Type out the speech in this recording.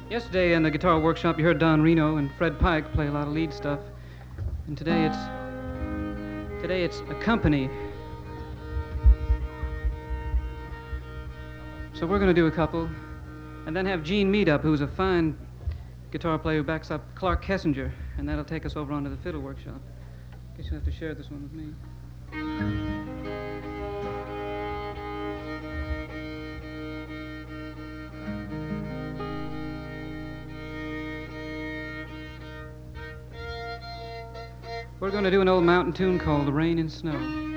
Yesterday in the guitar workshop, you heard Don Reno and Fred Pike play a lot of lead stuff, and today it's a company. So we're going to do a couple, and then have Gene Meadup, who's a fine guitar player who backs up Clark Kessinger, and that'll take us over onto the fiddle workshop. Guess you'll have to share this one with me. We're going to do an old mountain tune called The Rain and Snow.